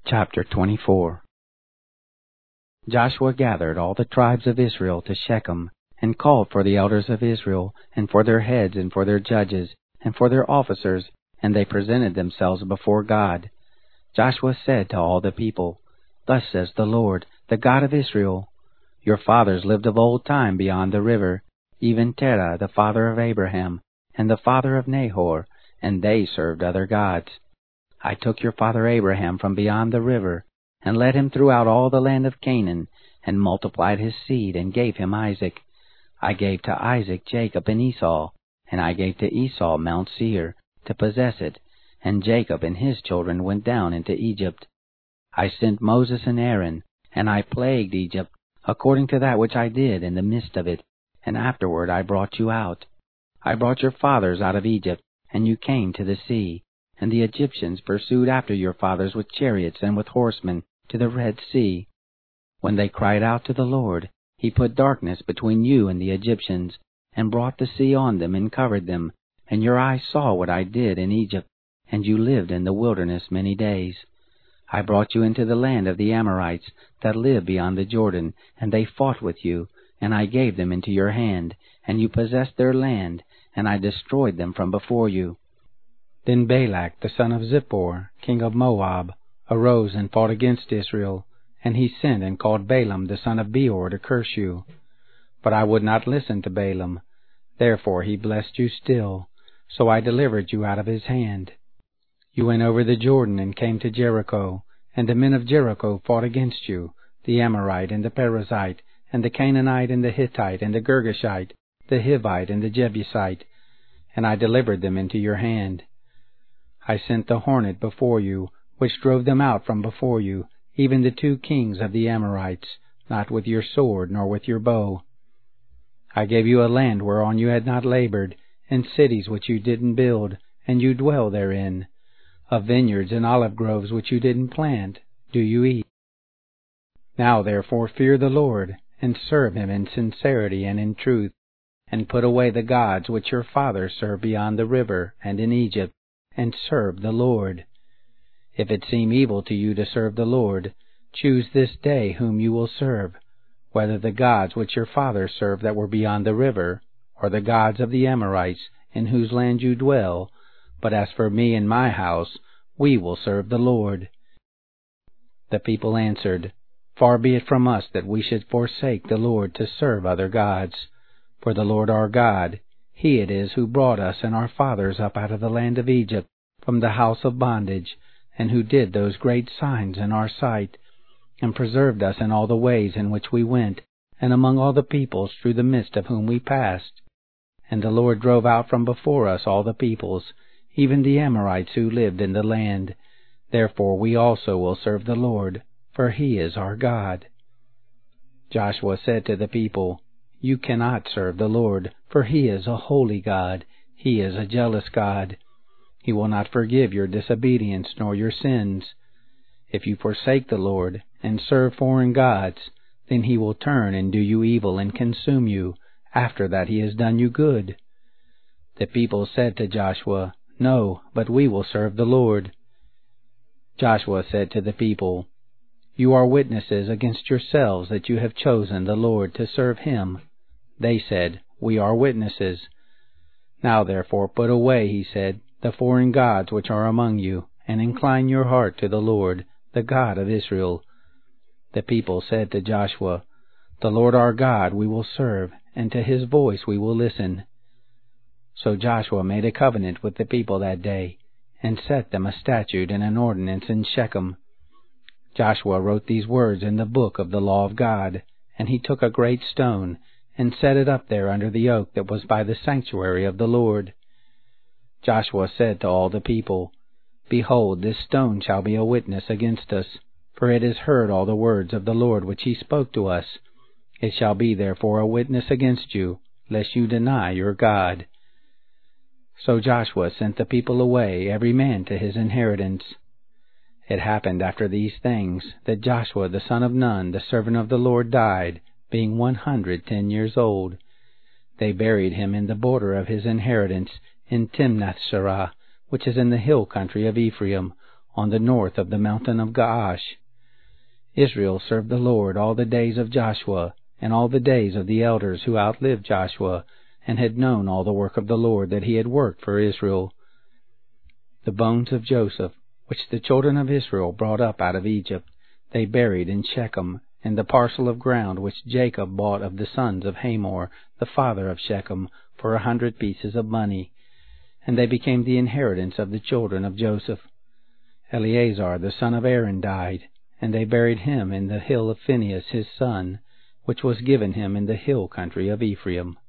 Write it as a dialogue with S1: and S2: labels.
S1: Chapter 24. Joshua gathered all the tribes of Israel to Shechem, and called for the elders of Israel, and for their heads, and for their judges, and for their officers, and they presented themselves before God. Joshua said to all the people, Thus says the Lord, the God of Israel, Your fathers lived of old time beyond the river, even Terah, the father of Abraham, and the father of Nahor, and they served other gods. I took your father Abraham from beyond the river, and led him throughout all the land of Canaan, and multiplied his seed, and gave him Isaac. I gave to Isaac Jacob and Esau, and I gave to Esau Mount Seir, to possess it, and Jacob and his children went down into Egypt. I sent Moses and Aaron, and I plagued Egypt, according to that which I did in the midst of it, and afterward I brought you out. I brought your fathers out of Egypt, and you came to the sea. And the Egyptians pursued after your fathers with chariots and with horsemen to the Red Sea. When they cried out to the Lord, he put darkness between you and the Egyptians, and brought the sea on them and covered them, and your eyes saw what I did in Egypt, and you lived in the wilderness many days. I brought you into the land of the Amorites that live beyond the Jordan, and they fought with you, and I gave them into your hand, and you possessed their land, and I destroyed them from before you. Then Balak the son of Zippor, king of Moab, arose and fought against Israel, and he sent and called Balaam the son of Beor to curse you. But I would not listen to Balaam. Therefore he blessed you still, so I delivered you out of his hand. You went over the Jordan and came to Jericho, and the men of Jericho fought against you, the Amorite and the Perizzite, and the Canaanite and the Hittite and the Girgashite, the Hivite and the Jebusite, and I delivered them into your hand. I sent the hornet before you, which drove them out from before you, even the 2 kings of the Amorites, not with your sword nor with your bow. I gave you a land whereon you had not labored, and cities which you didn't build, and you dwell therein. Of vineyards and olive groves which you didn't plant, do you eat. Now therefore fear the Lord, and serve him in sincerity and in truth, and put away the gods which your fathers served beyond the river and in Egypt, and serve the Lord. If it seem evil to you to serve the Lord, choose this day whom you will serve, whether the gods which your fathers served that were beyond the river, or the gods of the Amorites, in whose land you dwell. But as for me and my house, we will serve the Lord. The people answered, Far be it from us that we should forsake the Lord to serve other gods. For the Lord our God, He it is who brought us and our fathers up out of the land of Egypt, from the house of bondage, and who did those great signs in our sight, and preserved us in all the ways in which we went, and among all the peoples through the midst of whom we passed. And the Lord drove out from before us all the peoples, even the Amorites who lived in the land. Therefore we also will serve the Lord, for He is our God. Joshua said to the people, You cannot serve the Lord, for He is a holy God. He is a jealous God. He will not forgive your disobedience nor your sins. If you forsake the Lord, and serve foreign gods, then He will turn and do you evil and consume you, after that He has done you good. The people said to Joshua, No, but we will serve the Lord. Joshua said to the people, You are witnesses against yourselves that you have chosen the Lord to serve Him. They said, We are witnesses. Now therefore put away, he said, the foreign gods which are among you, and incline your heart to the Lord, the God of Israel. The people said to Joshua, The Lord our God we will serve, and to His voice we will listen. So Joshua made a covenant with the people that day, and set them a statute and an ordinance in Shechem. Joshua wrote these words in the book of the law of God, and he took a great stone, and set it up there under the oak that was by the sanctuary of the Lord. Joshua said to all the people, Behold, this stone shall be a witness against us, for it has heard all the words of the Lord which He spoke to us. It shall be therefore a witness against you, lest you deny your God. So Joshua sent the people away, every man to his inheritance. It happened after these things, that Joshua the son of Nun, the servant of the Lord, died, being 110 years old. They buried him in the border of his inheritance, in Timnath-serah, which is in the hill country of Ephraim, on the north of the mountain of Gaash. Israel served the Lord all the days of Joshua, and all the days of the elders who outlived Joshua, and had known all the work of the Lord that he had worked for Israel. The bones of Joseph, which the children of Israel brought up out of Egypt, they buried in Shechem, and the parcel of ground which Jacob bought of the sons of Hamor, the father of Shechem, for 100 pieces of money. And they became the inheritance of the children of Joseph. Eleazar the son of Aaron died, and they buried him in the hill of Phinehas his son, which was given him in the hill country of Ephraim.